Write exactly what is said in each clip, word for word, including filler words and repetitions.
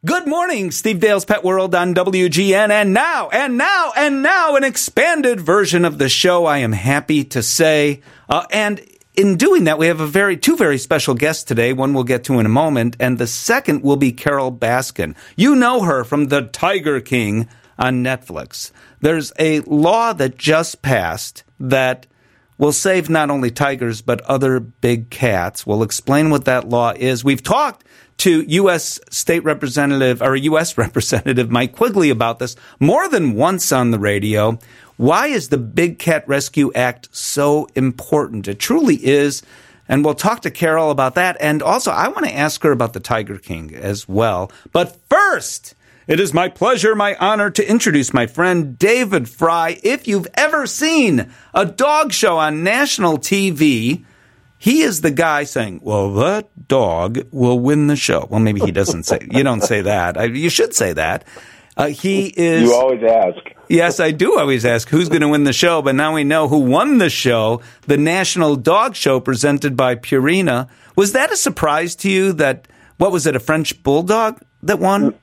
Good morning, Steve Dale's Pet World on W G N, and now, and now, and now, an expanded version of the show, I am happy to say. Uh, and in doing that, we have a very two very special guests today. One we'll get to in a moment, and the second will be Carole Baskin. You know her from The Tiger King on Netflix. There's a law that just passed that will save not only tigers, but other big cats. We'll explain what that law is. We've talked to U S State Representative, or U S Representative Mike Quigley about this more than once on the radio. Why is the Big Cat Rescue Act so important? It truly is. And we'll talk to Carole about that. And also, I want to ask her about the Tiger King as well. But first, it is my pleasure, my honor, to introduce my friend David Frei. If you've ever seen a dog show on national T V, he is the guy saying, well, that dog will win the show. Well, maybe he doesn't say, you don't say that. I, you should say that. Uh, he is. You always ask. Yes, I do always ask who's going to win the show, but now we know who won the show, the National Dog Show presented by Purina. Was that a surprise to you that, what was it, a French Bulldog that won?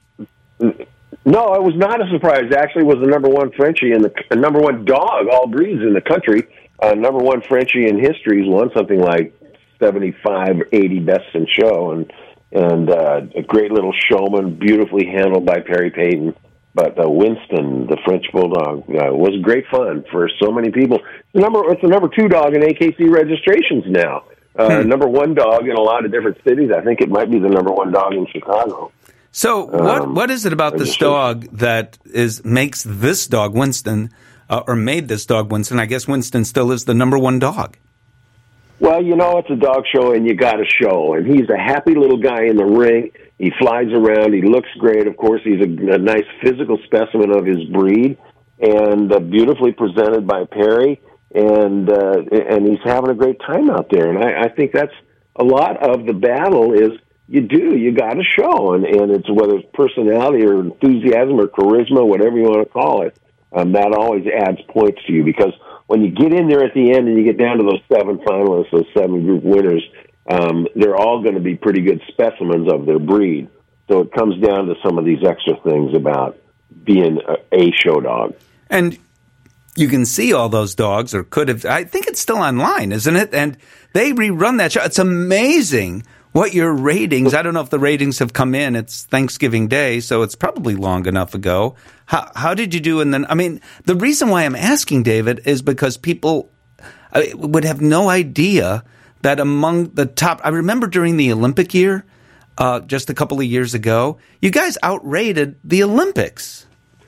No, it was not a surprise. It actually was the number one Frenchie and the, the number one dog, all breeds in the country. Uh, number one Frenchie in history. He's won something like seventy-five, eighty Best in Show, and and uh, a great little showman, beautifully handled by Perry Payton. But uh, Winston, the French Bulldog, uh, was great fun for so many people. It's the number, it's the number two dog in A K C registrations now. Uh, hmm. Number one dog in a lot of different cities. I think it might be the number one dog in Chicago. So what um, what is it about this dog that is makes this dog, Winston, uh, or made this dog Winston? I guess Winston still is the number one dog. Well, you know, it's a dog show, and you got to show. And he's a happy little guy in the ring. He flies around. He looks great. Of course, he's a, a nice physical specimen of his breed, and uh, beautifully presented by Perry. And uh, and he's having a great time out there. And I, I think that's a lot of the battle is you do. You got to show. And, and it's whether it's personality or enthusiasm or charisma, whatever you want to call it, um, that always adds points to you. Because when you get in there at the end and you get down to those seven finalists, those seven group winners, um, they're all going to be pretty good specimens of their breed. So it comes down to some of these extra things about being a, a show dog. And you can see all those dogs, or could have. I think it's still online, isn't it? And they rerun that show. It's amazing what your ratings. I don't know if the ratings have come in. It's Thanksgiving Day, so it's probably long enough ago. How how did you do? And then, I mean, the reason why I'm asking, David, is because people uh, would have no idea that among the top. I remember during the Olympic year, uh, just a couple of years ago, you guys outrated the Olympics.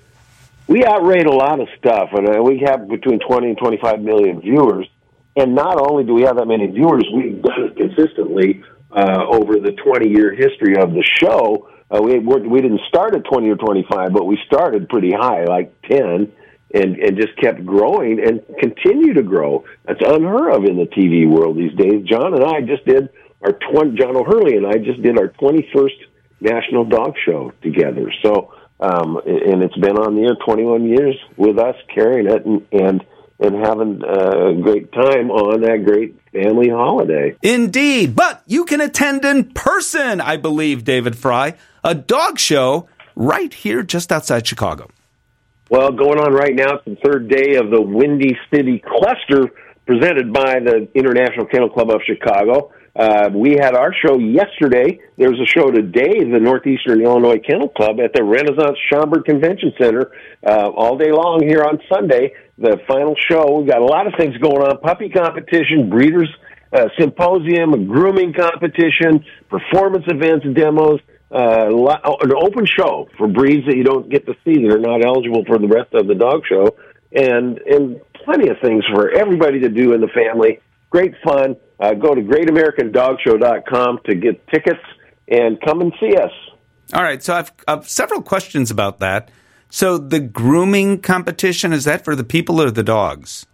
We outrate a lot of stuff, and uh, we have between twenty and twenty-five million viewers. And not only do we have that many viewers, we've done it consistently uh, over the twenty-year history of the show. Uh, we we didn't start at twenty or twenty-five, but we started pretty high, like ten, and, and just kept growing and continue to grow. That's unheard of in the T V world these days. John and I just did our twenty. John O'Hurley and I just did our twenty-first National Dog Show together. So. Um, and it's been on the air twenty-one years with us carrying it and and, and having a great time on that great family holiday. Indeed. But you can attend in person, I believe, David Frei, a dog show right here just outside Chicago. Well, going on right now, it's the third day of the Windy City Cluster presented by the International Kennel Club of Chicago. Uh, we had our show yesterday. There's a show today, the Northeastern Illinois Kennel Club at the Renaissance Schaumburg Convention Center, uh, all day long here on Sunday. The final show, we've got a lot of things going on, puppy competition, breeders uh, symposium, a grooming competition, performance events, demos, uh, an open show for breeds that you don't get to see that are not eligible for the rest of the dog show, and, and plenty of things for everybody to do in the family. Great fun. Uh, go to great american dog show dot com to get tickets and come and see us. All right, so I've, I've several questions about that. So the grooming competition, is that for the people or the dogs?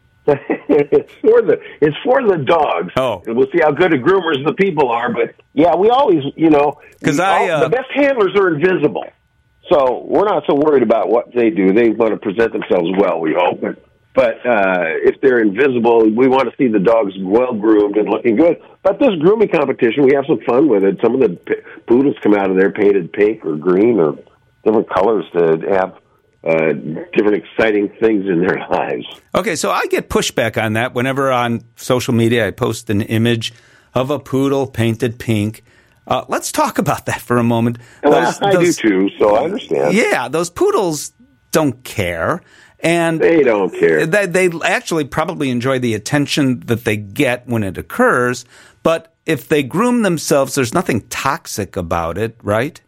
it's for the it's for the dogs. Oh, we'll see how good a groomers the people are. But yeah, we always, you know, because I uh, the best handlers are invisible, so we're not so worried about what they do. They want to present themselves well, we hope. But But uh, if they're invisible, we want to see the dogs well-groomed and looking good. But this grooming competition, we have some fun with it. Some of the p- poodles come out of there painted pink or green or different colors to have uh, different exciting things in their lives. Okay, so I get pushback on that whenever on social media I post an image of a poodle painted pink. Uh, let's talk about that for a moment. Those, well, I those, do too, so I understand. Yeah, those poodles don't care. And they don't care. They, they actually probably enjoy the attention that they get when it occurs. But if they groom themselves, there's nothing toxic about it, right?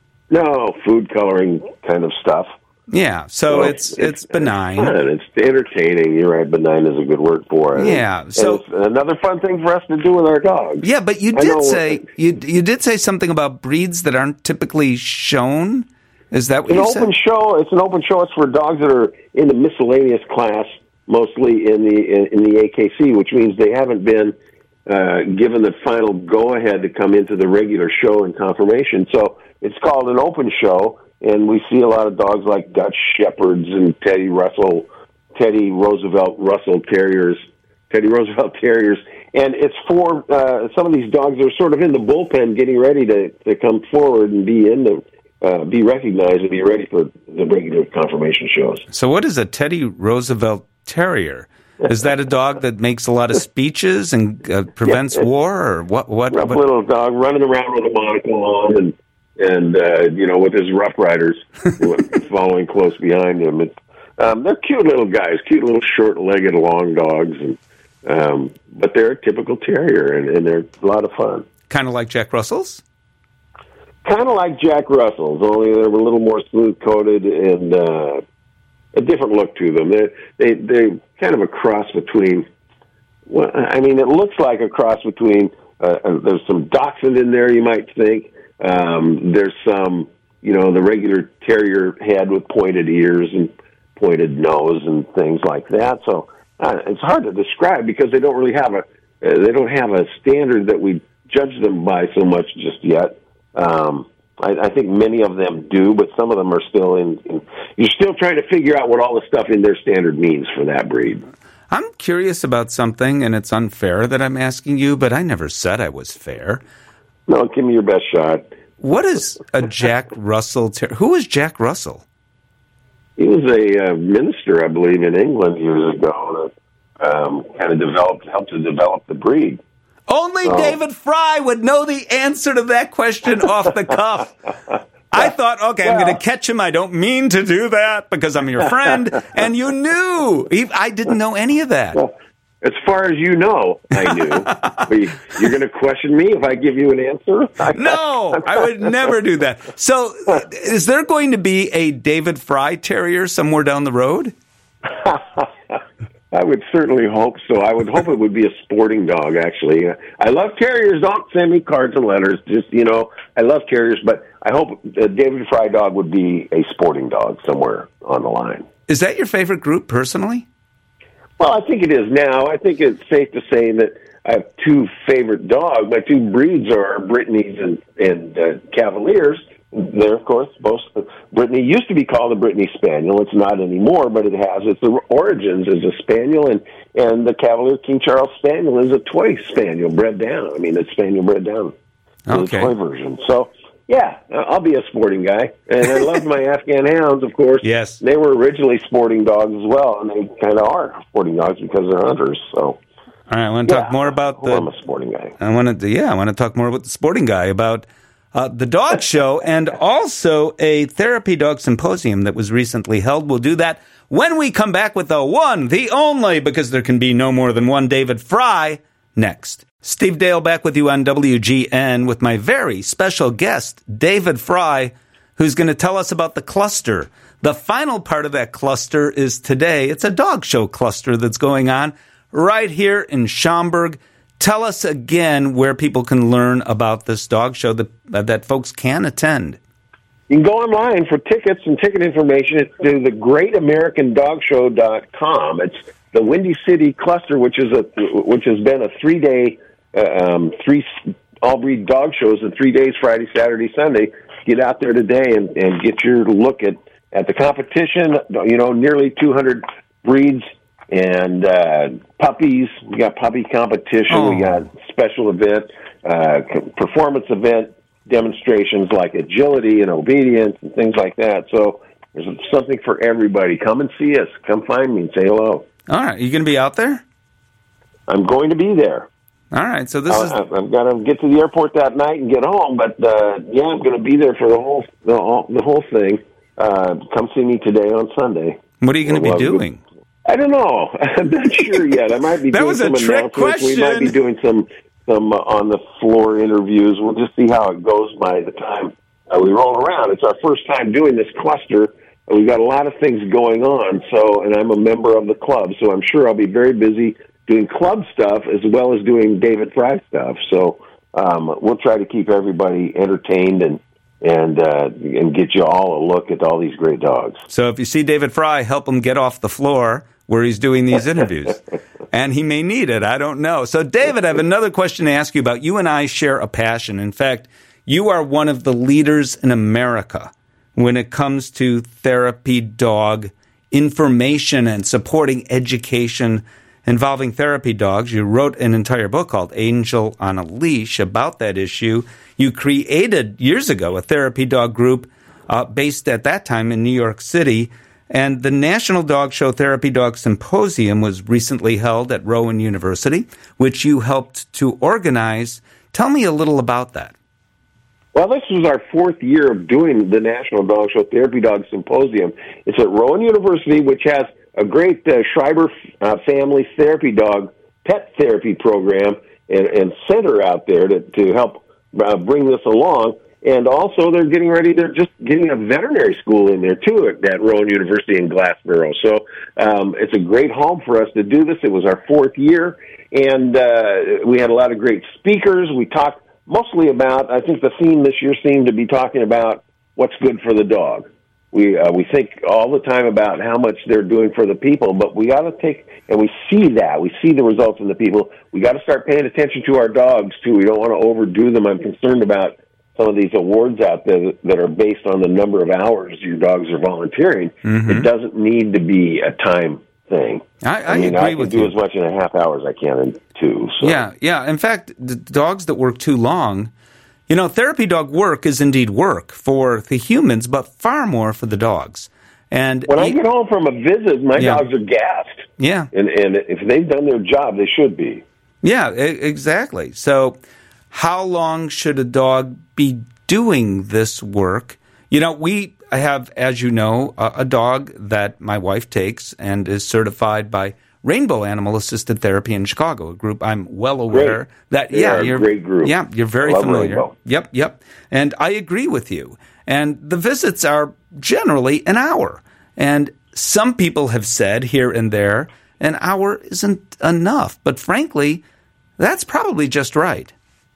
No, food coloring kind of stuff. Yeah, so well, it's, it's it's benign. It's fun. It's entertaining. You're right. Benign is a good word for it. Yeah. And, so and it's another fun thing for us to do with our dogs. Yeah, but you did say you you did say something about breeds that aren't typically shown. Is that what it's you an said? Open show. It's an open show. It's for dogs that are in the miscellaneous class, mostly in the in, in the A K C, which means they haven't been uh, given the final go-ahead to come into the regular show and confirmation. So it's called an open show, and we see a lot of dogs like Dutch Shepherds and Teddy Russell, Teddy Roosevelt Russell Terriers, Teddy Roosevelt Terriers, and it's for uh, some of these dogs that are sort of in the bullpen, getting ready to, to come forward and be in the. Uh, be recognized and be ready for the regular confirmation shows. So what is a Teddy Roosevelt Terrier? Is that a dog that makes a lot of speeches and uh, prevents yeah, war, or what? What? Rough what? little dog running around with a monocle on, and and uh, you know, with his Rough Riders following close behind him. It's, um, they're cute little guys, cute little short-legged, long dogs, and um, but they're a typical terrier, and, and they're a lot of fun. Kind of like Jack Russell's. Kind of like Jack Russell's, only they're a little more smooth-coated and uh, a different look to them. They're, they, they're kind of a cross between, well, I mean, it looks like a cross between, uh, uh, there's some Dachshund in there, you might think. Um, there's some, you know, the regular terrier head with pointed ears and pointed nose and things like that. So uh, it's hard to describe because they don't really have a, uh, they don't have a standard that we judge them by so much just yet. Um, I, I think many of them do, but some of them are still in, in. You're still trying to figure out what all the stuff in their standard means for that breed. I'm curious about something, and it's unfair that I'm asking you, but I never said I was fair. No, give me your best shot. What is a Jack Russell? Ter- Who is Jack Russell? He was a uh, minister, I believe, in England years ago. That um, kind of developed, helped to develop the breed. Only oh. David Fry would know the answer to that question off the cuff. I thought, okay, well, I'm going to catch him. I don't mean to do that because I'm your friend. And you knew. I didn't know any of that. Well, as far as you know, I knew. But you're going to question me if I give you an answer? No, I would never do that. So is there going to be a David Fry Terrier somewhere down the road? I would certainly hope so. I would hope it would be a sporting dog, actually. I love terriers. Don't send me cards and letters. Just, you know, I love terriers, but I hope a David Fry dog would be a sporting dog somewhere on the line. Is that your favorite group, personally? Well, I think it is now. I think it's safe to say that I have two favorite dogs. My two breeds are Brittany's and, and uh, Cavaliers. There, of course, both. Brittany used to be called a Brittany Spaniel. It's not anymore, but it has its origins as a Spaniel, and, and the Cavalier King Charles Spaniel is a toy Spaniel bred down. I mean, it's Spaniel bred down. Okay. The toy version. So, yeah, I'll be a sporting guy. And I love my Afghan hounds, of course. Yes. They were originally sporting dogs as well, and they kind of are sporting dogs because they're hunters, so... All right, I want to yeah, talk more about the... I'm a sporting guy. I want to, yeah, I want to talk more about the sporting guy, about uh, the dog show, and also a therapy dog symposium that was recently held. We'll do that when we come back with the one, the only, because there can be no more than one David Fry, next. Steve Dale back with you on W G N with my very special guest, David Fry, who's going to tell us about the cluster. The final part of that cluster is today. It's a dog show cluster that's going on right here in Schaumburg. Tell us again where people can learn about this dog show that, uh, that folks can attend. You can go online for tickets and ticket information to the great american dog show dot com. It's the Windy City Cluster, which is a which has been a three-day, uh, um, three all-breed dog shows in three days, Friday, Saturday, Sunday. Get out there today and, and get your look at, at the competition. You know, nearly two hundred breeds and uh, puppies. We got puppy competition. Oh. We got special event, uh, performance event demonstrations like agility and obedience and things like that. So there's something for everybody. Come and see us. Come find me and say hello. All right. You going to be out there? I'm going to be there. All right. So this I'll, is... I've got to get to the airport that night and get home. But, uh, yeah, I'm going to be there for the whole the whole, the whole thing. Uh, come see me today on Sunday. What are you going to be doing? I don't know. I'm not sure yet. I might be that doing was some a trick announcements. question. We might be doing some... some uh, on-the-floor interviews. We'll just see how it goes by the time uh, we roll around. It's our first time doing this cluster. We've got a lot of things going on, so, and I'm a member of the club, so I'm sure I'll be very busy doing club stuff as well as doing David Fry stuff. So um, we'll try to keep everybody entertained and and uh, and get you all a look at all these great dogs. So if you see David Fry, help him get off the floor where he's doing these interviews. And he may need it. I don't know. So, David, I have another question to ask you about. You and I share a passion. In fact, you are one of the leaders in America when it comes to therapy dog information and supporting education involving therapy dogs. You wrote an entire book called Angel on a Leash about that issue. You created years ago a therapy dog group uh, based at that time in New York City. And the National Dog Show Therapy Dog Symposium was recently held at Rowan University, which you helped to organize. Tell me a little about that. Well, this was our fourth year of doing the National Dog Show Therapy Dog Symposium. It's at Rowan University, which has a great uh, Schreiber uh, family therapy dog pet therapy program and, and center out there to, to help uh, bring this along. And also, they're getting ready. They're just getting a veterinary school in there, too, at, at Rowan University in Glassboro. So um, it's a great home for us to do this. It was our fourth year, and uh, we had a lot of great speakers. We talked mostly about, I think the theme this year seemed to be talking about what's good for the dog. We uh, we think all the time about how much they're doing for the people, but we got to take, and we see that. We see the results in the people. We got to start paying attention to our dogs, too. We don't want to overdo them. I'm concerned about some of these awards out there that are based on the number of hours your dogs are volunteering. Mm-hmm. It doesn't need to be a time thing. I, I, I mean, agree I can with do you. as much in a half hour as I can in two. So. Yeah, yeah. In fact, the dogs that work too long, you know, therapy dog work is indeed work for the humans, but far more for the dogs. And when I get home from a visit, my yeah. dogs are gassed. Yeah. And, and if they've done their job, they should be. Yeah, exactly. So how long should a dog be doing this work? You know, we have, as you know, a, a dog that my wife takes and is certified by Rainbow Animal Assisted Therapy in Chicago, a group I'm well aware great. that, they yeah, are you're a great group. Yeah, you're very I love familiar. Rainbow. Yep, yep. And I agree with you. And the visits are generally an hour. And some people have said here and there, an hour isn't enough. But frankly, that's probably just right.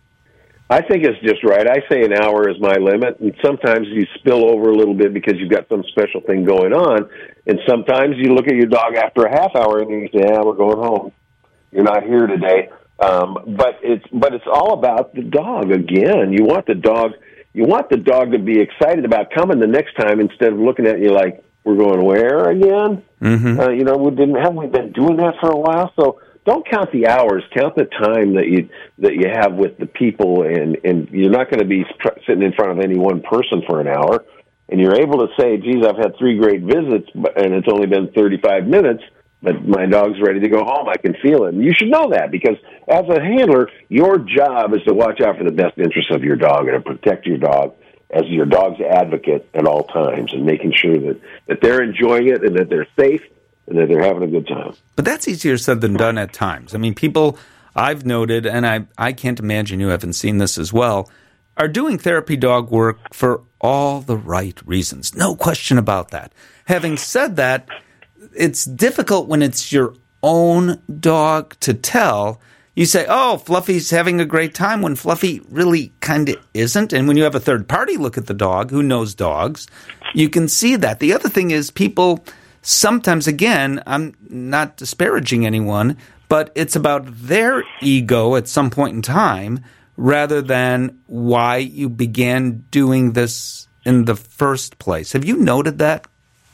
I think it's just right. I say an hour is my limit, and sometimes you spill over a little bit because you've got some special thing going on, and sometimes you look at your dog after a half hour and you say, yeah, we're going home. You're not here today. Um, but it's but it's all about the dog again. You want the dog you want the dog to be excited about coming the next time instead of looking at you like, we're going where again? Mm-hmm. Uh, you know, we didn't haven't we been doing that for a while? So don't count the hours. Count the time that you that you have with the people, and, and you're not going to be sitting in front of any one person for an hour. And you're able to say, geez, I've had three great visits, and it's only been thirty-five minutes, but my dog's ready to go home. I can feel it. And you should know that, because as a handler, your job is to watch out for the best interests of your dog and to protect your dog as your dog's advocate at all times, and making sure that, that they're enjoying it and that they're safe and that they're having a good time. But that's easier said than done at times. I mean, people I've noted, and I, I can't imagine you haven't seen this as well, are doing therapy dog work for all the right reasons. No question about that. Having said that, it's difficult when it's your own dog to tell. You say, oh, Fluffy's having a great time, when Fluffy really kind of isn't. And when you have a third party look at the dog who knows dogs, you can see that. The other thing is, people sometimes, again, I'm not disparaging anyone, but it's about their ego at some point in time rather than why you began doing this in the first place. Have you noted that?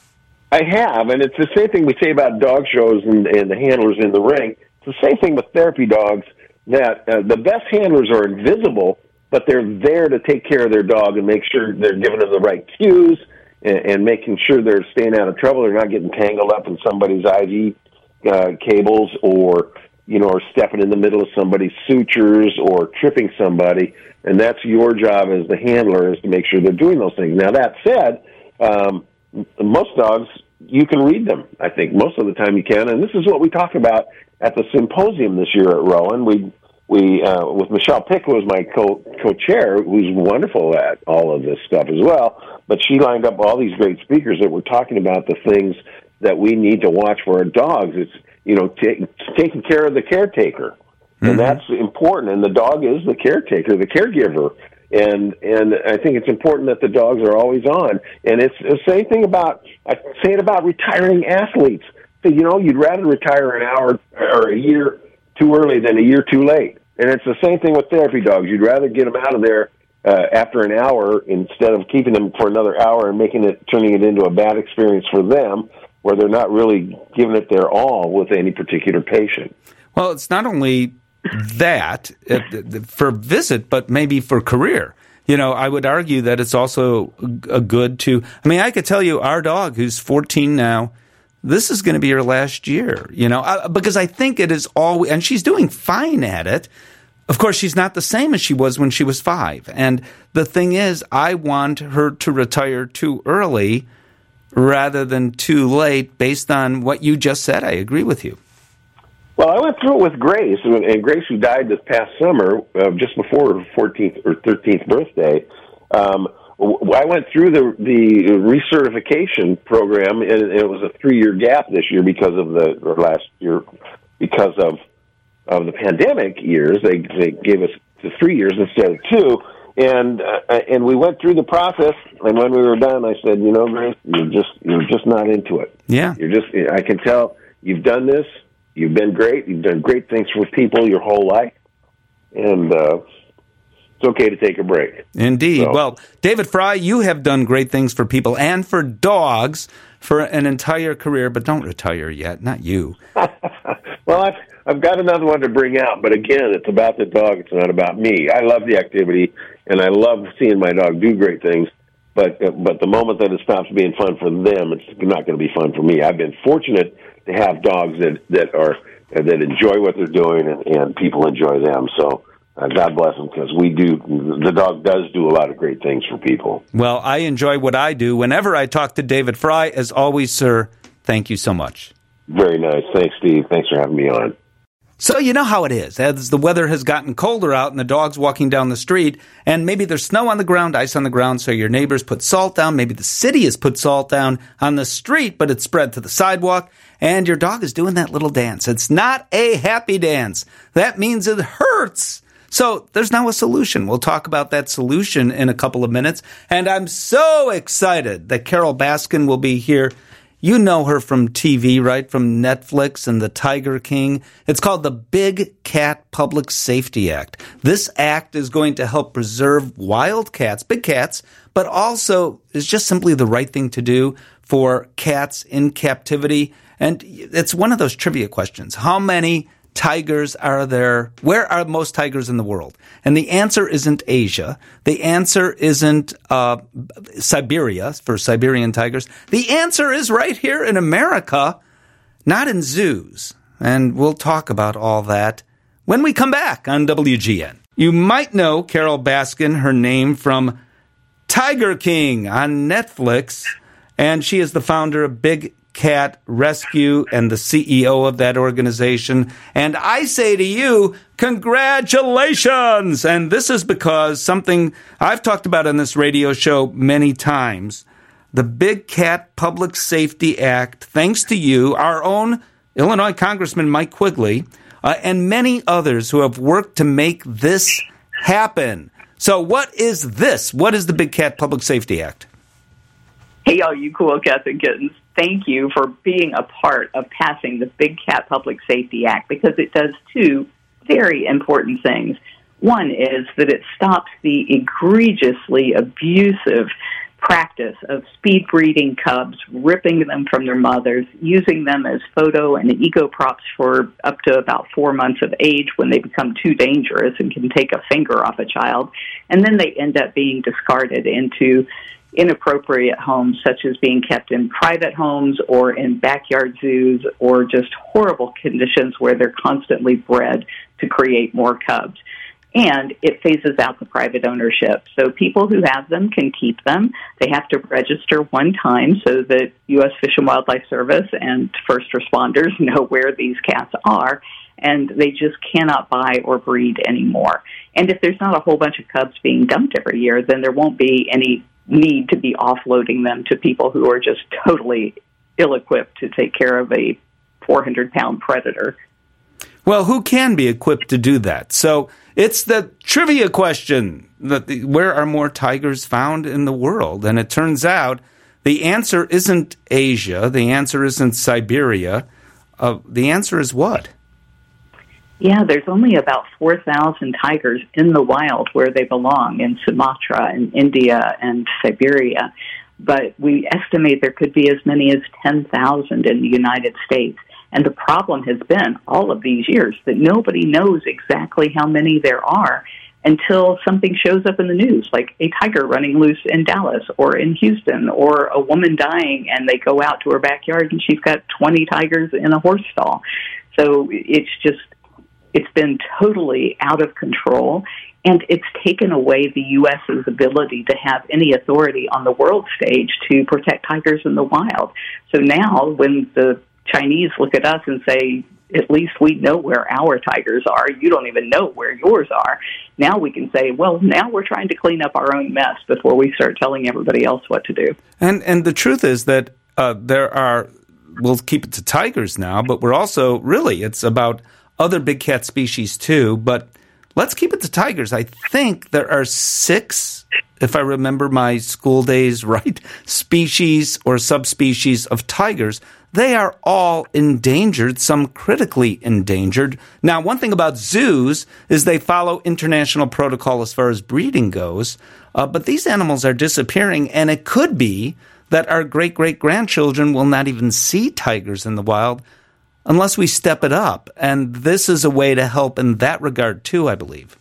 I have, and it's the same thing we say about dog shows and, and the handlers in the ring. It's the same thing with therapy dogs, that uh, the best handlers are invisible, but they're there to take care of their dog and make sure they're giving them the right cues and, and making sure they're staying out of trouble. They're not getting tangled up in somebody's I V uh, cables or, you know, or stepping in the middle of somebody's sutures or tripping somebody. And that's your job as the handler, is to make sure they're doing those things. Now, that said, um, most dogs, you can read them. I think most of the time you can, and this is what we talk about at the symposium this year at Rowan. We we uh, with Michelle Pick, who was my co co-chair, who's wonderful at all of this stuff as well. But she lined up all these great speakers that were talking about the things that we need to watch for our dogs. It's, you know, t- taking care of the caretaker, mm-hmm. and that's important. And the dog is the caretaker, the caregiver. And and I think it's important that the dogs are always on. And it's the same thing about, I say it about retiring athletes. So, you know, you'd rather retire an hour or a year too early than a year too late. And it's the same thing with therapy dogs. You'd rather get them out of there uh, after an hour instead of keeping them for another hour and making it, turning it into a bad experience for them, where they're not really giving it their all with any particular patient. Well, it's not only that uh, for visit, but maybe for career. You know, I would argue that it's also a good to, I mean, I could tell you our dog, who's fourteen now, this is going to be her last year, you know, uh, because I think it is all, and she's doing fine at it. Of course, she's not the same as she was when she was five. And the thing is, I want her to retire too early rather than too late, based on what you just said. I agree with you. Well, I went through it with Grace, and Grace, who died this past summer, uh, just before her fourteenth or thirteenth birthday. Um, I went through the the recertification program, and it was a three year gap this year because of the or last year because of of the pandemic years. They they gave us the three years instead of two, and uh, and we went through the process. And when we were done, I said, you know, Grace, you're just you're just not into it. Yeah, you're just. I can tell you've done this. You've been great. You've done great things for people your whole life, and uh, it's okay to take a break. Indeed. So. Well, David Fry, you have done great things for people and for dogs for an entire career, but don't retire yet. Not you. Well, I've, I've got another one to bring out, but again, it's about the dog. It's not about me. I love the activity, and I love seeing my dog do great things, but uh, but the moment that it stops being fun for them, it's not going to be fun for me. I've been fortunate to have dogs that, that are that enjoy what they're doing, and, and people enjoy them. So uh, God bless them, because we do. The dog does do a lot of great things for people. Well, I enjoy what I do. Whenever I talk to David Fry, as always, sir, thank you so much. Very nice. Thanks, Steve. Thanks for having me on. So you know how it is. As the weather has gotten colder out and the dog's walking down the street, and maybe there's snow on the ground, ice on the ground, so your neighbors put salt down. Maybe the city has put salt down on the street, but it's spread to the sidewalk, and your dog is doing that little dance. It's not a happy dance. That means it hurts. So there's now a solution. We'll talk about that solution in a couple of minutes, and I'm so excited that Carol Baskin will be here. You know her from T V, right? From Netflix and The Tiger King. It's called the Big Cat Public Safety Act. This act is going to help preserve wild cats, big cats, but also is just simply the right thing to do for cats in captivity. And it's one of those trivia questions. How many tigers are there? Where are most tigers in the world? And the answer isn't Asia. The answer isn't uh, Siberia for Siberian tigers. The answer is right here in America, not in zoos. And we'll talk about all that when we come back on W G N. You might know Carol Baskin, her name from Tiger King on Netflix, and she is the founder of Big Cat Rescue and the C E O of that organization. And I say to you, congratulations! And this is because something I've talked about on this radio show many times. The Big Cat Public Safety Act, thanks to you, our own Illinois Congressman Mike Quigley, uh, and many others who have worked to make this happen. So what is this? What is the Big Cat Public Safety Act? Hey, all you cool cats and kittens. Thank you for being a part of passing the Big Cat Public Safety Act, because it does two very important things. One is that it stops the egregiously abusive practice of speed breeding cubs, ripping them from their mothers, using them as photo and ego props for up to about four months of age when they become too dangerous and can take a finger off a child. And then they end up being discarded into inappropriate homes, such as being kept in private homes or in backyard zoos, or just horrible conditions where they're constantly bred to create more cubs. And it phases out the private ownership. So people who have them can keep them. They have to register one time so that U S Fish and Wildlife Service and first responders know where these cats are, and they just cannot buy or breed anymore. And if there's not a whole bunch of cubs being dumped every year, then there won't be any need to be offloading them to people who are just totally ill-equipped to take care of a four hundred pound predator. Well, who can be equipped to do that? So it's the trivia question, that the, where are more tigers found in the world? And it turns out the answer isn't Asia. The answer isn't Siberia. Uh, the answer is what? Yeah, there's only about four thousand tigers in the wild where they belong, in Sumatra and India and Siberia. But we estimate there could be as many as ten thousand in the United States. And the problem has been, all of these years, that nobody knows exactly how many there are until something shows up in the news, like a tiger running loose in Dallas or in Houston, or a woman dying and they go out to her backyard and she's got twenty tigers in a horse stall. So it's just, it's been totally out of control, and it's taken away the U S's ability to have any authority on the world stage to protect tigers in the wild. So now when the Chinese look at us and say, at least we know where our tigers are, you don't even know where yours are. Now we can say, well, now we're trying to clean up our own mess before we start telling everybody else what to do. And and the truth is that uh, there are, we'll keep it to tigers now, but we're also, really, it's about other big cat species too, but let's keep it to tigers. I think there are six, if I remember my school days right, species or subspecies of tigers. They are all endangered, some critically endangered. Now, one thing about zoos is they follow international protocol as far as breeding goes, uh, but these animals are disappearing, and it could be that our great-great-grandchildren will not even see tigers in the wild unless we step it up. And this is a way to help in that regard, too, I believe.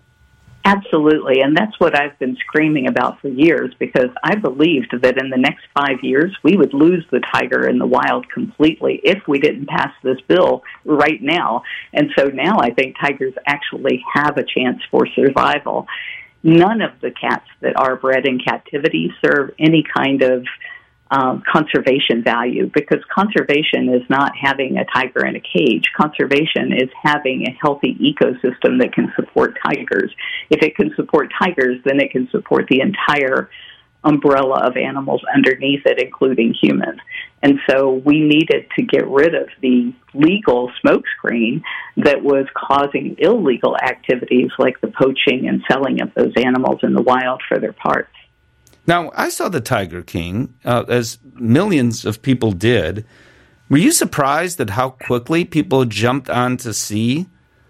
Absolutely, and that's what I've been screaming about for years, because I believed that in the next five years we would lose the tiger in the wild completely if we didn't pass this bill right now. And so now I think tigers actually have a chance for survival. None of the cats that are bred in captivity serve any kind of Um, conservation value, because conservation is not having a tiger in a cage. Conservation is having a healthy ecosystem that can support tigers. If it can support tigers, then it can support the entire umbrella of animals underneath it, including humans. And so we needed to get rid of the legal smokescreen that was causing illegal activities like the poaching and selling of those animals in the wild for their parts. Now, I saw The Tiger King, uh, as millions of people did. Were you surprised at how quickly people jumped on to see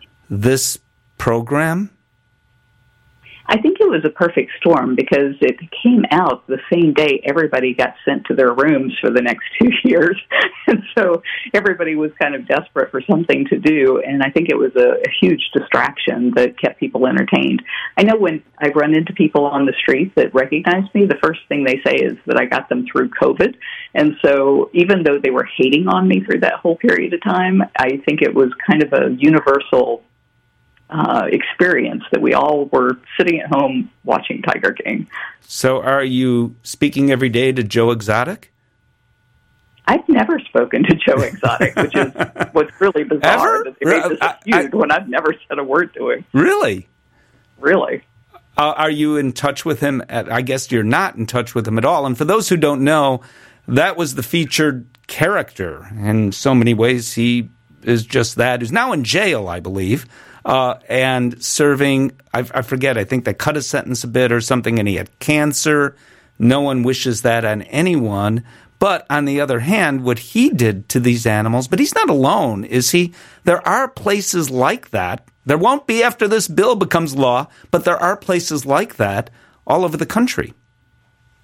this program? I think it was a perfect storm, because it came out the same day everybody got sent to their rooms for the next two years. And so everybody was kind of desperate for something to do. And I think it was a, a huge distraction that kept people entertained. I know when I run into people on the street that recognize me, the first thing they say is that I got them through COVID. And so even though they were hating on me through that whole period of time, I think it was kind of a universal Uh, experience that we all were sitting at home watching Tiger King. So are you speaking every day to Joe Exotic? I've never spoken to Joe Exotic, which is what's really bizarre. Ever? That they made this a feud when I've never said a word to him. Really? Really. Uh, are you in touch with him? At, I guess you're not in touch with him at all. And for those who don't know, that was the featured character. In so many ways, he is just that. He's now in jail, I believe. Uh, and serving, I, I forget, I think they cut his sentence a bit or something, and he had cancer. No one wishes that on anyone. But on the other hand, what he did to these animals, but he's not alone, is he? There are places like that. There won't be after this bill becomes law, but there are places like that all over the country.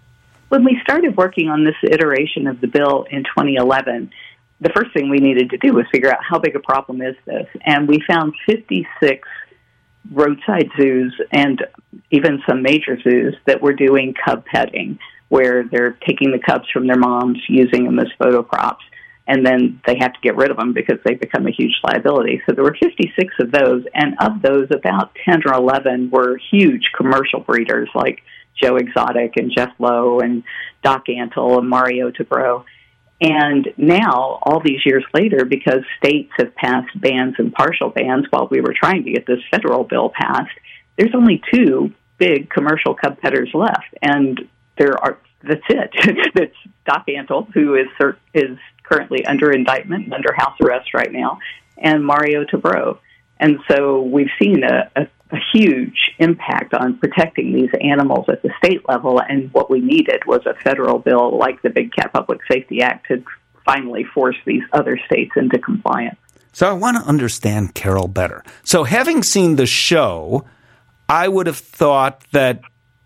When we started working on this iteration of the bill in twenty eleven, the first thing we needed to do was figure out how big a problem is this. And we found fifty-six roadside zoos and even some major zoos that were doing cub petting, where they're taking the cubs from their moms, using them as photo props, and then they have to get rid of them because they become a huge liability. So there were fifty-six of those, and of those, about ten or eleven were huge commercial breeders like Joe Exotic and Jeff Lowe and Doc Antle and Mario Tabro. And now, all these years later, because states have passed bans and partial bans while we were trying to get this federal bill passed, there's only two big commercial cub pedders left. And there are, that's it. That's Doc Antle, who is is currently under indictment and under house arrest right now, and Mario Tabro. And so we've seen a, a, a huge impact on protecting these animals at the state level, and what we needed was a federal bill like the Big Cat Public Safety Act to finally force these other states into compliance. So I want to understand Carol better. So having seen the show, I would have thought that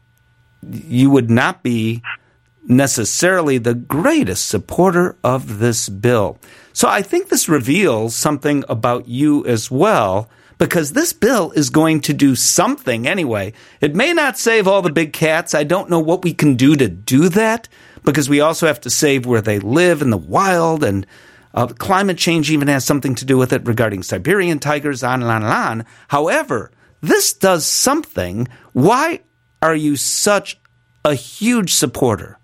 you would not be necessarily the greatest supporter of this bill. So I think this reveals something about you as well, because this bill is going to do something anyway. It may not save all the big cats. I don't know what we can do to do that, because we also have to save where they live in the wild, and uh, climate change even has something to do with it regarding Siberian tigers, on and on and on. However, this does something. Why are you such a huge supporter?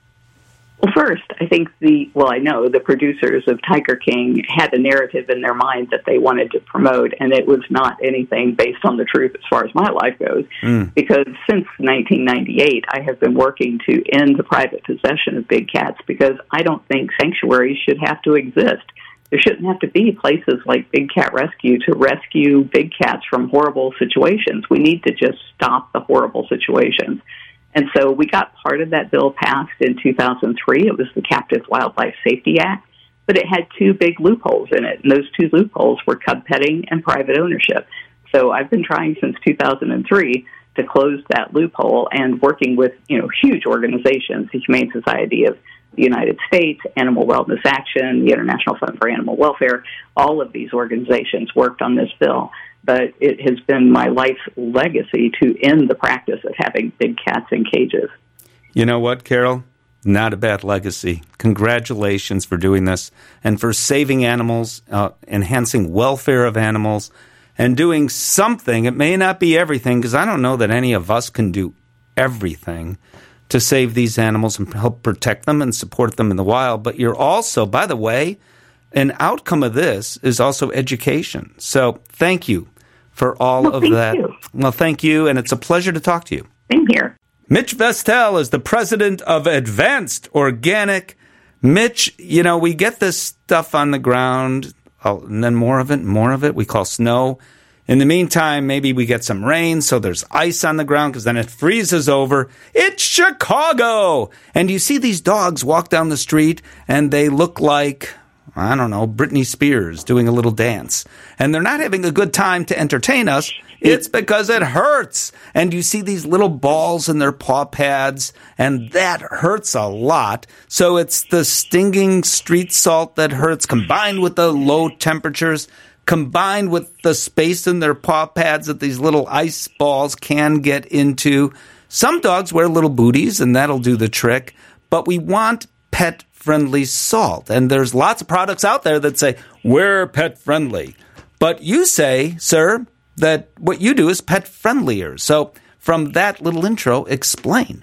Well, first, I think the, well, I know the producers of Tiger King had a narrative in their mind that they wanted to promote, and it was not anything based on the truth as far as my life goes, mm. because since nineteen ninety-eight, I have been working to end the private possession of big cats, because I don't think sanctuaries should have to exist. There shouldn't have to be places like Big Cat Rescue to rescue big cats from horrible situations. We need to just stop the horrible situations. And so we got part of that bill passed in two thousand three. It was the Captive Wildlife Safety Act, but it had two big loopholes in it, and those two loopholes were cub petting and private ownership. So I've been trying since two thousand three to close that loophole, and working with, you know, huge organizations, the Humane Society of the United States, Animal Wellness Action, the International Fund for Animal Welfare. All of these organizations worked on this bill. But it has been my life's legacy to end the practice of having big cats in cages. You know what, Carol? Not a bad legacy. Congratulations for doing this and for saving animals, uh, enhancing welfare of animals, and doing something. It may not be everything, because I don't know that any of us can do everything to save these animals and help protect them and support them in the wild. But you're also, by the way, an outcome of this is also education. So thank you for all well, of thank that. You. Well, thank you, and it's a pleasure to talk to you. Same here. Mitch Vestel is the president of Advanced Organic. Mitch, you know, we get this stuff on the ground, and then more of it, more of it, we call snow. In the meantime, maybe we get some rain, so there's ice on the ground, because then it freezes over. It's Chicago! And you see these dogs walk down the street, and they look like, I don't know, Britney Spears doing a little dance. And they're not having a good time to entertain us. It's because it hurts. And you see these little balls in their paw pads, and that hurts a lot. So it's the stinging street salt that hurts, combined with the low temperatures, combined with the space in their paw pads that these little ice balls can get into. Some dogs wear little booties, and that'll do the trick. But we want pet-friendly salt. And there's lots of products out there that say, we're pet-friendly. But you say, sir, that what you do is pet-friendlier. So from that little intro, explain.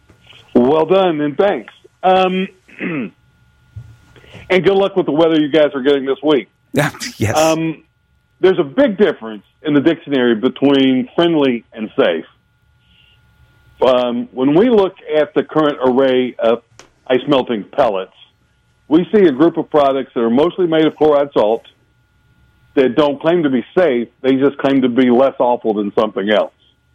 Well done, and thanks. Um, and good luck with the weather you guys are getting this week. Yes. Um, there's a big difference in the dictionary between friendly and safe. Um, when we look at the current array of ice melting pellets, we see a group of products that are mostly made of chloride salt that don't claim to be safe. They just claim to be less awful than something else.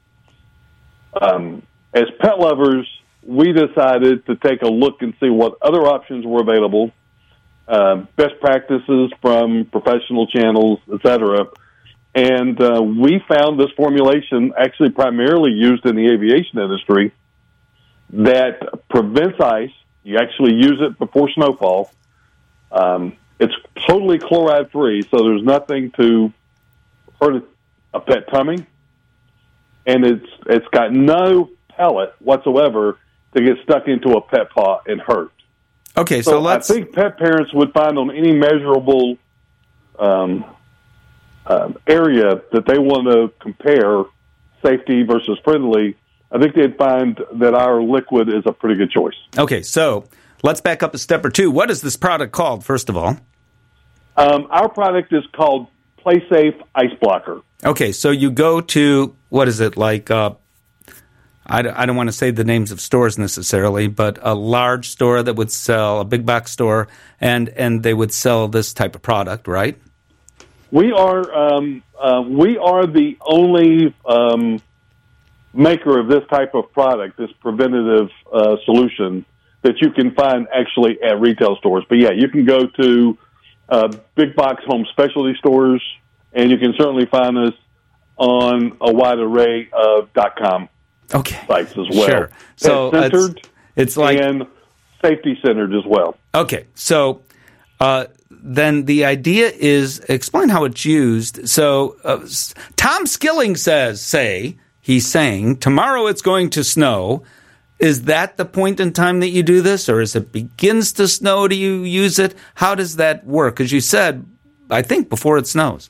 Um, as pet lovers, we decided to take a look and see what other options were available, uh, best practices from professional channels, et cetera. And uh, we found this formulation actually primarily used in the aviation industry that prevents ice. You actually use it before snowfall. Um, it's totally chloride-free, so there's nothing to hurt a pet tummy. And it's it's got no pellet whatsoever to get stuck into a pet paw and hurt. Okay, so, so let's... I think pet parents would find on any measurable um, uh, area that they want to compare safety versus friendly, I think they'd find that our liquid is a pretty good choice. Okay, so let's back up a step or two. What is this product called, first of all? Um, our product is called PlaySafe Ice Blocker. Okay, so you go to, what is it, like, uh, I, I don't want to say the names of stores necessarily, but a large store that would sell, a big box store, and, and they would sell this type of product, right? We are um, uh, we are the only um, maker of this type of product, this preventative uh, solution, that you can find actually at retail stores. But yeah, you can go to uh, big box home specialty stores, and you can certainly find us on a wide array of .com okay. sites as well. Sure. So centered it's, it's like and safety centered as well. Okay, so uh, then the idea is, explain how it's used. So uh, Tom Skilling says, say, he's saying, tomorrow it's going to snow. Is that the point in time that you do this, or as it begins to snow, do you use it? How does that work? Because you said, I think, before it snows.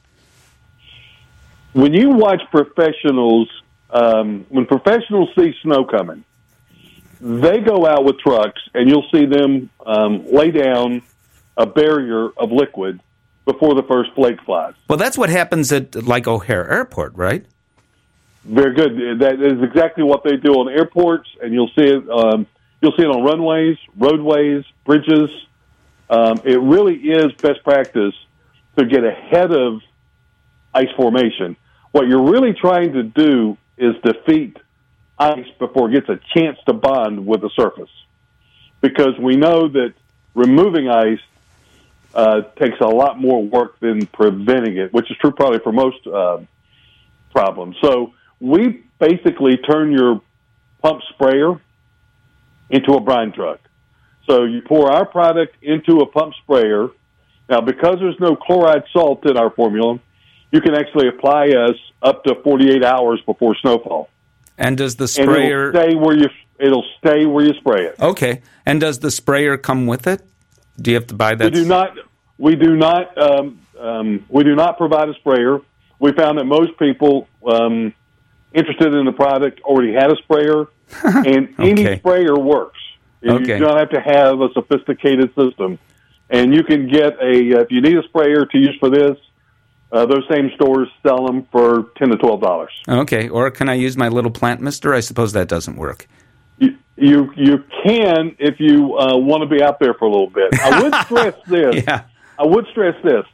When you watch professionals, um, when professionals see snow coming, they go out with trucks, and you'll see them um, lay down a barrier of liquid before the first flake flies. Well, that's what happens at, like, O'Hare Airport, right? Very good. That is exactly what they do on airports, and you'll see it. Um, you'll see it on runways, roadways, bridges. Um, it really is best practice to get ahead of ice formation. What you're really trying to do is defeat ice before it gets a chance to bond with the surface, because we know that removing ice uh, takes a lot more work than preventing it, which is true probably for most uh, problems. So we basically turn your pump sprayer into a brine truck. So you pour our product into a pump sprayer. Now, because there's no chloride salt in our formula, you can actually apply us up to forty-eight hours before snowfall. And does the sprayer... And it'll stay where you, it'll stay where you spray it. Okay. And does the sprayer come with it? Do you have to buy that? We do not, we do not, um, um, we do not provide a sprayer. We found that most people... Um, interested in the product already had a sprayer, and okay. any sprayer works. Okay. You don't have to have a sophisticated system. And you can get a, if you need a sprayer to use for this, uh, those same stores sell them for ten to twelve dollars. Okay, or can I use my little plant mister? I suppose that doesn't work. You you, you can if you uh, want to be out there for a little bit. I would stress this. Yeah. I would stress this.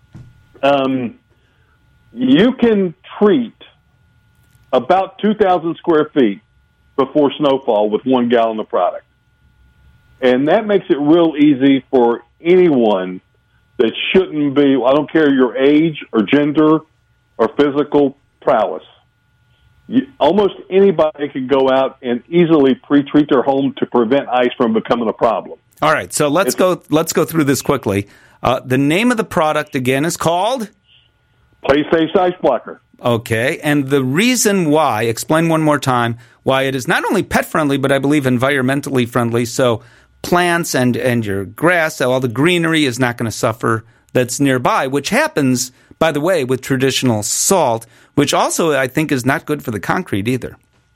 Um, you can treat about two thousand square feet before snowfall with one gallon of product. And that makes it real easy for anyone that shouldn't be, I don't care your age or gender or physical prowess. You, almost anybody can go out and easily pre-treat their home to prevent ice from becoming a problem. All right, so let's it's, go let's go through this quickly. Uh, the name of the product, again, is called? PlaySafe Ice Blocker. Okay, and the reason why, explain one more time, why it is not only pet-friendly, but I believe environmentally friendly, so plants and, and your grass, all the greenery is not going to suffer that's nearby, which happens, by the way, with traditional salt, which also I think is not good for the concrete either.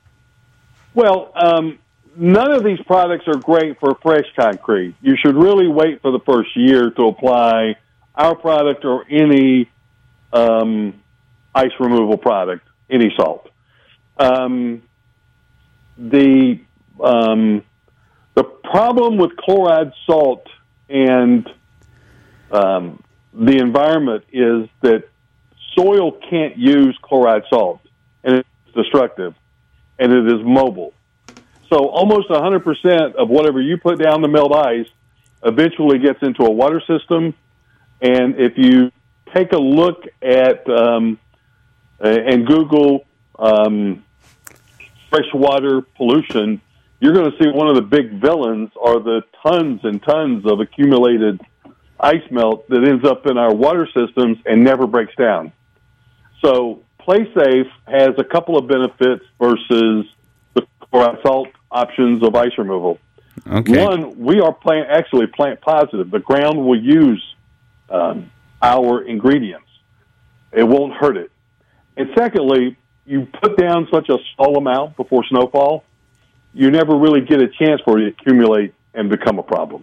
Well, um, none of these products are great for fresh concrete. You should really wait for the first year to apply our product or any um ice removal product, any salt. Um, the um, the problem with chloride salt and um, the environment is that soil can't use chloride salt, and it's destructive, and it is mobile. So almost one hundred percent of whatever you put down to melt ice eventually gets into a water system, and if you take a look at... Um, and Google um, freshwater pollution, you're going to see one of the big villains are the tons and tons of accumulated ice melt that ends up in our water systems and never breaks down. So PlaySafe has a couple of benefits versus the chloride salt options of ice removal. Okay. One, we are plant, actually plant positive. The ground will use um, our ingredients. It won't hurt it. And secondly, you put down such a small amount before snowfall, you never really get a chance for it to accumulate and become a problem.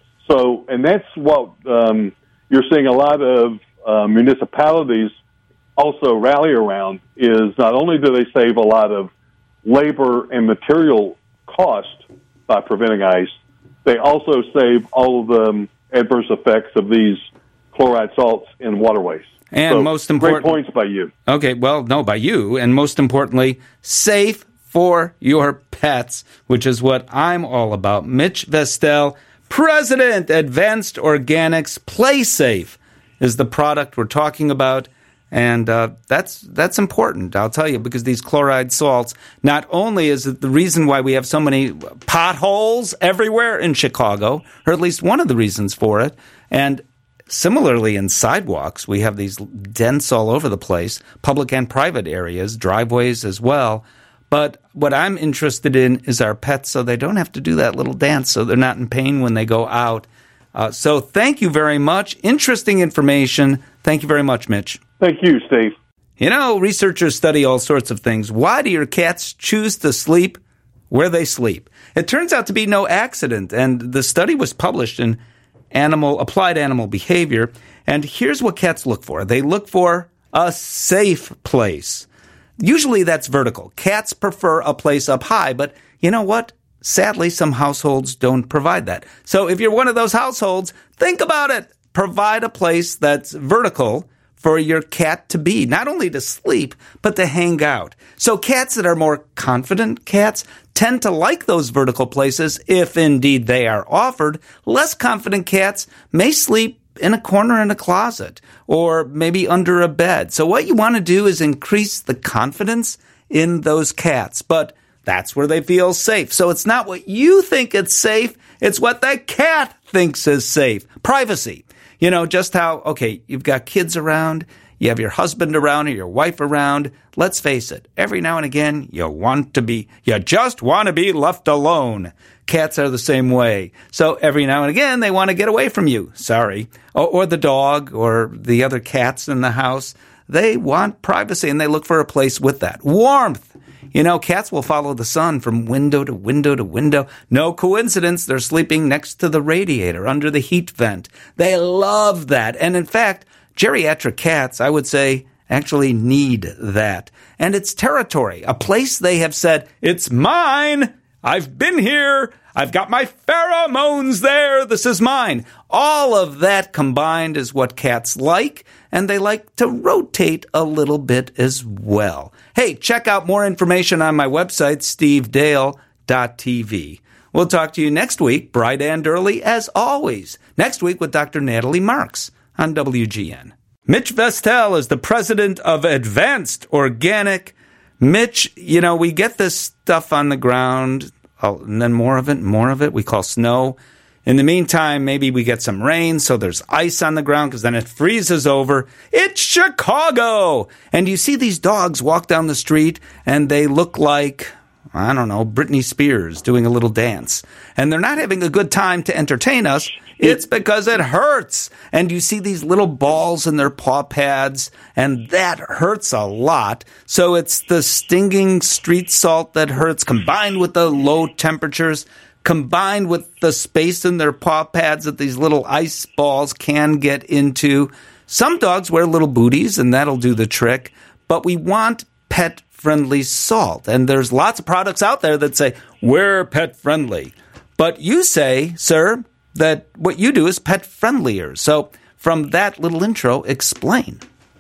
So, and that's what um, you're seeing a lot of uh, municipalities also rally around, is not only do they save a lot of labor and material cost by preventing ice, they also save all of the um, adverse effects of these chloride salts in waterways. And so, most important, great points by you. Okay, well, no, by you, and most importantly, safe for your pets, which is what I'm all about. Mitch Vestel, President, Advanced Organics. PlaySafe is the product we're talking about, and uh, that's that's important, I'll tell you, because these chloride salts, not only is it the reason why we have so many potholes everywhere in Chicago, or at least one of the reasons for it, and similarly in sidewalks, we have these dents all over the place, public and private areas, driveways as well. But what I'm interested in is our pets, so they don't have to do that little dance, so they're not in pain when they go out. Uh, so thank you very much. Interesting information. Thank you very much, Mitch. Thank you, Steve. You know, researchers study all sorts of things. Why do your cats choose to sleep where they sleep? It turns out to be no accident, and the study was published in Animal Applied Animal Behavior. And here's what cats look for. They look for a safe place. Usually that's vertical. Cats prefer a place up high, but you know what? Sadly, some households don't provide that. So if you're one of those households, think about it. Provide a place that's vertical for your cat to be, not only to sleep, but to hang out. So cats that are more confident cats tend to like those vertical places if indeed they are offered. Less confident cats may sleep in a corner in a closet or maybe under a bed. So what you want to do is increase the confidence in those cats, but that's where they feel safe. So it's not what you think it's safe, it's what the cat thinks is safe. Privacy. You know, just how, okay, you've got kids around, you have your husband around or your wife around. Let's face it, every now and again, you want to be, you just want to be left alone. Cats are the same way. So every now and again, they want to get away from you. Sorry. Or, or the dog or the other cats in the house. They want privacy and they look for a place with that. Warmth. You know, cats will follow the sun from window to window to window. No coincidence, they're sleeping next to the radiator under the heat vent. They love that. And in fact, geriatric cats, I would say, actually need that. And it's territory, a place they have said, it's mine. I've been here. I've got my pheromones there. This is mine. All of that combined is what cats like, and they like to rotate a little bit as well. Hey, check out more information on my website, steve dale dot t v. We'll talk to you next week, bright and early, as always. Next week with Doctor Natalie Marks on W G N. Mitch Vestel is the president of Advanced Organic. Mitch, you know, we get this stuff on the ground, and then more of it, more of it, we call snow. In the meantime, maybe we get some rain, so there's ice on the ground, because then it freezes over. It's Chicago! And you see these dogs walk down the street, and they look like, I don't know, Britney Spears doing a little dance. And they're not having a good time to entertain us. It's because it hurts. And you see these little balls in their paw pads, and that hurts a lot. So it's the stinging street salt that hurts, combined with the low temperatures, combined with the space in their paw pads that these little ice balls can get into. Some dogs wear little booties, and that'll do the trick. But we want pet-friendly salt. And there's lots of products out there that say, we're pet-friendly. But you say, sir, that what you do is pet-friendlier. So from that little intro, explain.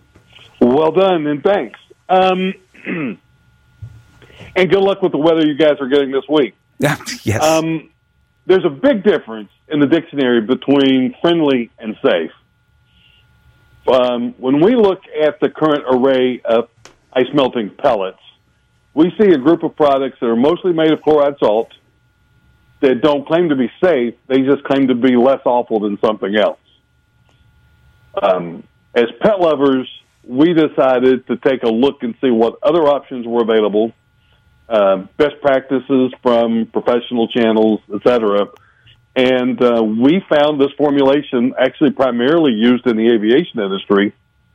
Well done, and thanks. Um, and good luck with the weather you guys are getting this week. Yes. Um, there's a big difference in the dictionary between friendly and safe. Um, when we look at the current array of ice melting pellets, we see a group of products that are mostly made of chloride salt, that don't claim to be safe. They just claim to be less awful than something else. Um, as pet lovers, we decided to take a look and see what other options were available, uh, best practices from professional channels, et cetera. And uh, we found this formulation actually primarily used in the aviation industry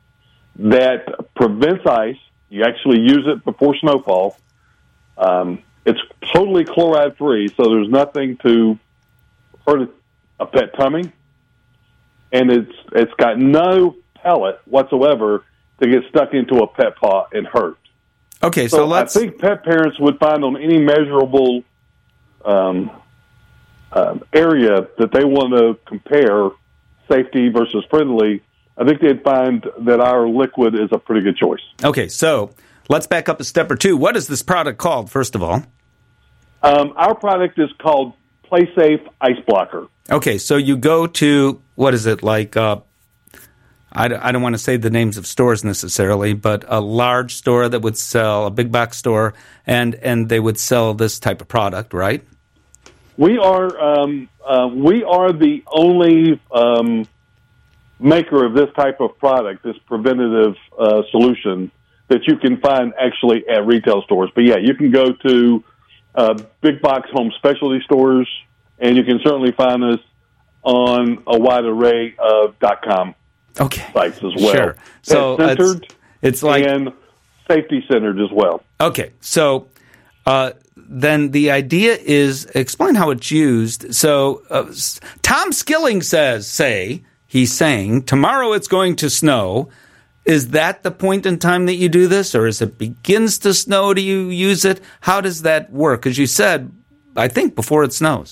that prevents ice. You actually use it before snowfall. Um, it's totally chloride-free, so there's nothing to hurt a pet tummy. And it's it's got no pellet whatsoever to get stuck into a pet paw and hurt. Okay, so, so let's... I think pet parents would find on any measurable um, uh, area that they want to compare safety versus friendly, I think they'd find that our liquid is a pretty good choice. Okay, so let's back up a step or two. What is this product called, first of all? Um, our product is called PlaySafe Ice Blocker. Okay, so you go to, what is it, like, uh, I, I don't want to say the names of stores necessarily, but a large store that would sell, a big box store, and, and they would sell this type of product, right? We are um, uh, we are the only um, maker of this type of product, this preventative uh, solution, that you can find actually at retail stores. But, yeah, you can go to uh, big box home specialty stores, and you can certainly find us on a wide array of .com okay. sites as well. Sure. So centered it's, it's like and safety centered as well. Okay. So uh, then the idea is, explain how it's used. So uh, Tom Skilling says, say, he's saying, tomorrow it's going to snow. Is that the point in time that you do this, or as it begins to snow, do you use it? How does that work? As you said, I think before it snows.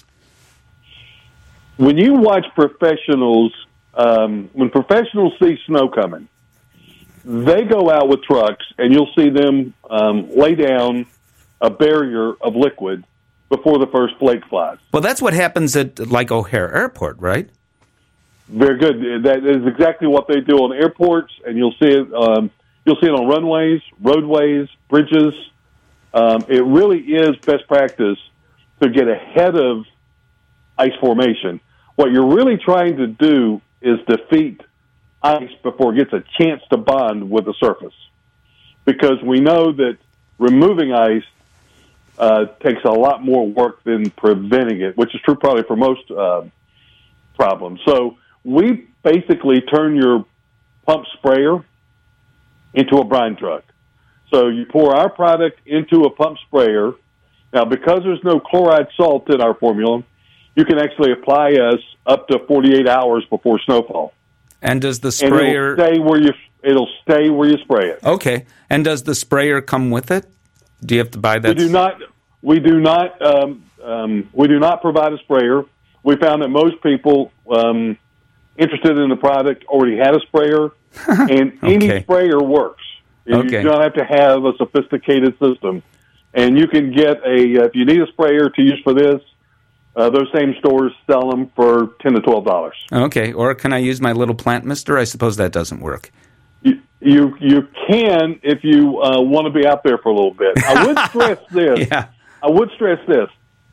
When you watch professionals, um, when professionals see snow coming, they go out with trucks, and you'll see them um, lay down a barrier of liquid before the first flake flies. Well, that's what happens at, like, O'Hare Airport, right? Very good. That is exactly what they do on airports, and you'll see it. Um, you'll see it on runways, roadways, bridges. Um, it really is best practice to get ahead of ice formation. What you're really trying to do is defeat ice before it gets a chance to bond with the surface, because we know that removing ice uh, takes a lot more work than preventing it, which is true probably for most uh, problems. So we basically turn your pump sprayer into a brine truck. So you pour our product into a pump sprayer. Now, because there's no chloride salt in our formula, you can actually apply us up to forty-eight hours before snowfall. And does the sprayer... And it'll stay where you, it'll stay where you spray it. Okay. And does the sprayer come with it? Do you have to buy that? We do not, we do not, um, um, we do not provide a sprayer. We found that most people um, interested in the product already had a sprayer, and okay. any sprayer works. You okay. don't have to have a sophisticated system. And you can get a, if you need a sprayer to use for this, Uh, those same stores sell them for ten to twelve dollars. Okay, or can I use my little plant mister? I suppose that doesn't work. You you, you can if you uh, want to be out there for a little bit. I would stress this. yeah. I would stress this.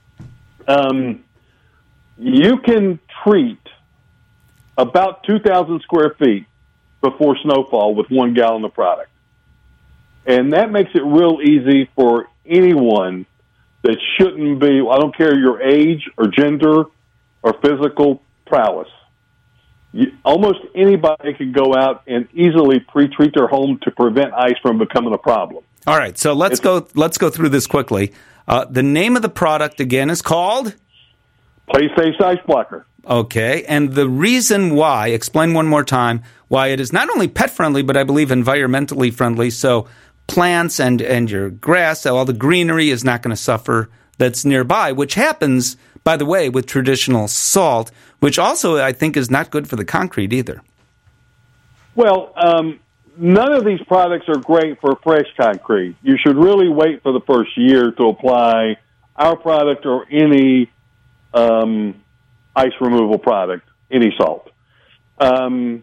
Um, you can treat about two thousand square feet before snowfall with one gallon of product. And that makes it real easy for anyone that shouldn't be, I don't care your age or gender or physical prowess. You, almost anybody can go out and easily pre-treat their home to prevent ice from becoming a problem. All right, so let's it's, go let's go through this quickly. Uh, the name of the product, again, is called? PlaySafe Ice Blocker. Okay, and the reason why, explain one more time, why it is not only pet-friendly, but I believe environmentally friendly, so plants and, and your grass, all the greenery is not going to suffer that's nearby, which happens, by the way, with traditional salt, which also I think is not good for the concrete either. Well, um, none of these products are great for fresh concrete. You should really wait for the first year to apply our product or any um, ice removal product, any salt. Um,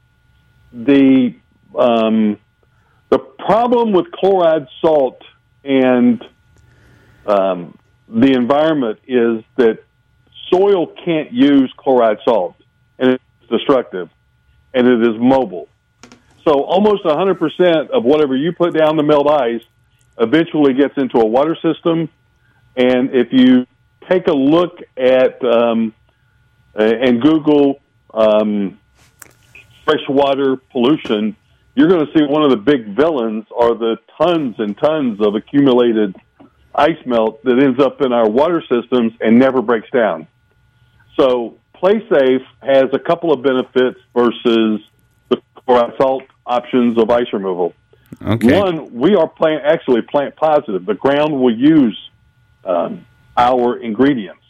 the... Um, The problem with chloride salt and um, the environment is that soil can't use chloride salt, and it's destructive, and it is mobile. So almost one hundred percent of whatever you put down to melt ice eventually gets into a water system. And if you take a look at um, and Google um, freshwater pollution, you're going to see one of the big villains are the tons and tons of accumulated ice melt that ends up in our water systems and never breaks down. So PlaySafe has a couple of benefits versus the chloride salt options of ice removal. Okay. One, we are plant, actually plant positive. The ground will use um, our ingredients.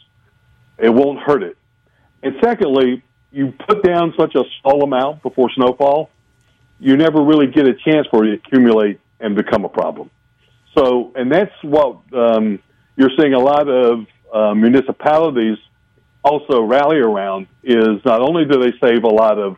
It won't hurt it. And secondly, you put down such a small amount before snowfall, you never really get a chance for it to accumulate and become a problem. So, and that's what um, you're seeing a lot of uh, municipalities also rally around, is not only do they save a lot of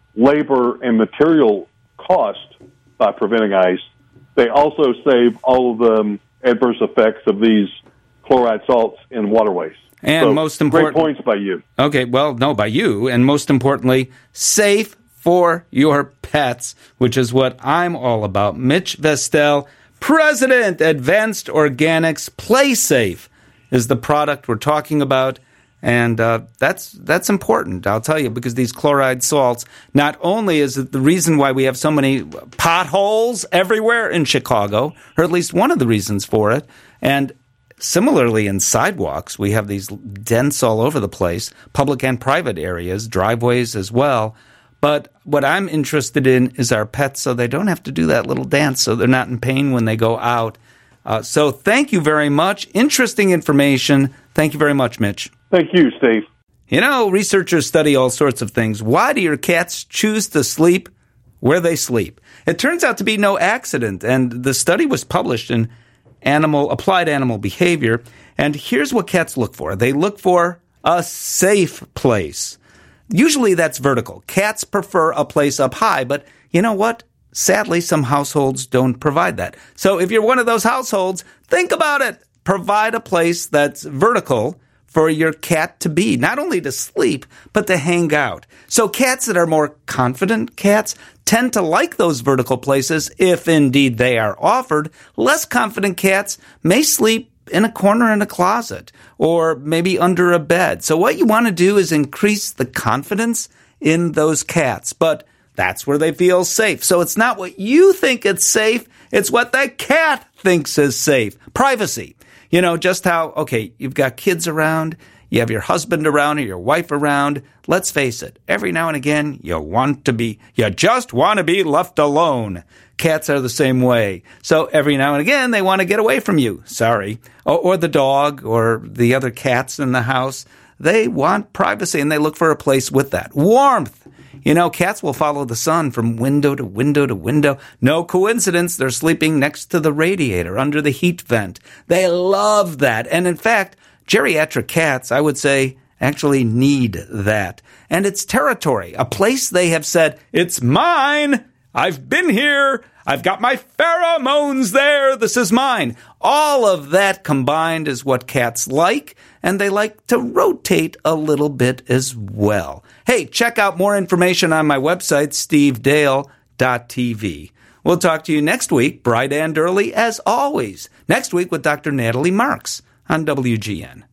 labor and material cost by preventing ice, they also save all of the um, adverse effects of these chloride salts in waterways. And so, most important, great points by you. Okay, well, no, by you, and most importantly, safe for your pets, which is what I'm all about. Mitch Vestel, President, Advanced Organics PlaySafe, is the product we're talking about. And uh, that's that's important, I'll tell you, because these chloride salts, not only is it the reason why we have so many potholes everywhere in Chicago, or at least one of the reasons for it, and similarly in sidewalks, we have these dents all over the place, public and private areas, driveways as well. But what I'm interested in is our pets, so they don't have to do that little dance, so they're not in pain when they go out. Uh, so thank you very much. Interesting information. Thank you very much, Mitch. Thank you, Steve. You know, researchers study all sorts of things. Why do your cats choose to sleep where they sleep? It turns out to be no accident, and the study was published in Animal Applied Animal Behavior. And here's what cats look for. They look for a safe place. Usually that's vertical. Cats prefer a place up high, but you know what? Sadly, some households don't provide that. So if you're one of those households, think about it. Provide a place that's vertical for your cat to be, not only to sleep, but to hang out. So cats that are more confident cats tend to like those vertical places if indeed they are offered. Less confident cats may sleep in a corner in a closet or maybe under a bed. So what you want to do is increase the confidence in those cats, but that's where they feel safe. So it's not what you think it's safe, it's what the cat thinks is safe. Privacy. You know, just how, okay, you've got kids around, you have your husband around or your wife around. Let's face it, every now and again, you want to be, you just want to be left alone. Cats are the same way. So every now and again, they want to get away from you. Sorry. Or, or the dog or the other cats in the house. They want privacy and they look for a place with that. Warmth. You know, cats will follow the sun from window to window to window. No coincidence, they're sleeping next to the radiator, under the heat vent. They love that. And in fact, geriatric cats, I would say, actually need that. And it's territory, a place they have said, it's mine. I've been here. I've got my pheromones there. This is mine. All of that combined is what cats like, and they like to rotate a little bit as well. Hey, check out more information on my website, steve dale dot t v. We'll talk to you next week, bright and early as always. Next week with Doctor Natalie Marks on W G N.